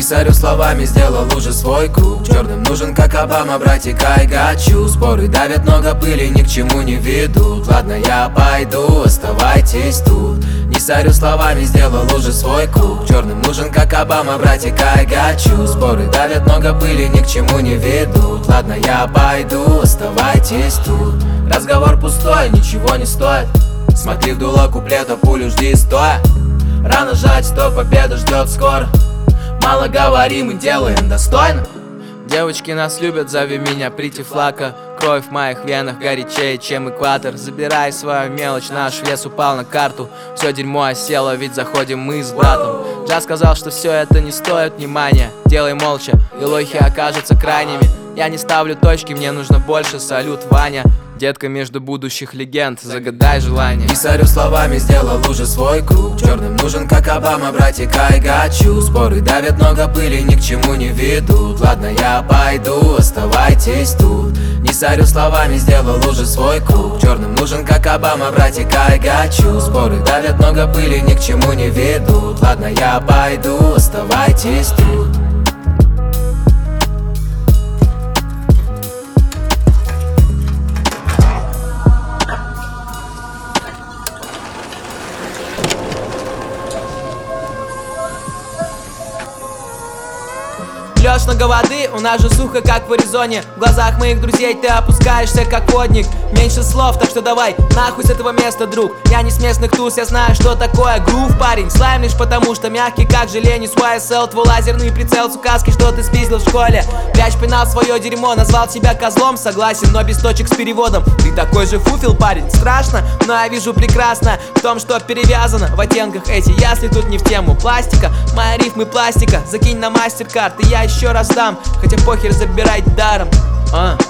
сорю словами, сделал уже свой круг. Черным нужен, как Обама, братик, I got you. Споры давят, много пыли, ни к чему не ведут. Ладно, я пойду, оставайтесь тут. Не сорю словами, сделал уже свой круг. Черным нужен, как Обама, братик, I got you. Споры давят, много пыли, ни к чему не ведут. Ладно, я пойду, оставайтесь тут. Разговор пустой, ничего не стоит. Смотри в дуло куплета, пулю жди стоя. Рано жать, что победа ждет скоро. Мало говорим и делаем достойно. Девочки нас любят, зови меня Прити Флака. Кровь в моих венах горячее, чем экватор. Забирай свою мелочь, наш вес упал на карту. Все дерьмо осело, ведь заходим мы с братом. Джаз сказал, что все это не стоит внимания. Делай молча, и лохи окажутся крайними. Я не ставлю точки, мне нужно больше, салют, Ваня. Детка между будущих легенд, загадай желание. Не сорю словами, сделал уже свой круг. Черным нужен, как Обама, братик, I got you. Споры давят, много пыли, ни к чему не ведут. Ладно, я пойду, оставайтесь тут. Не сорю словами, сделал уже свой круг. Черным нужен, как Обама, братик, I got you. Споры давят, много пыли, ни к чему не ведут. Ладно, я пойду, оставайтесь тут. Лёшь много воды, у нас же сухо, как в Аризоне. В глазах моих друзей ты опускаешься, как водник. Меньше слов, так что давай нахуй с этого места, друг. Я не с местных туз, я знаю, что такое грув, парень. Слайм лишь потому, что мягкий, как желе, не с YSL. Твой лазерный прицел с указки, что ты спиздил в школе. Пляж пинал свое дерьмо, назвал тебя козлом. Согласен, но без точек с переводом. Ты такой же фуфел, парень, страшно, но я вижу прекрасно в том, что перевязано в оттенках эти ясли. Тут не в тему пластика, мои рифмы пластика. Закинь на MasterCard, и я еще раз дам, хотя похер, забирай даром.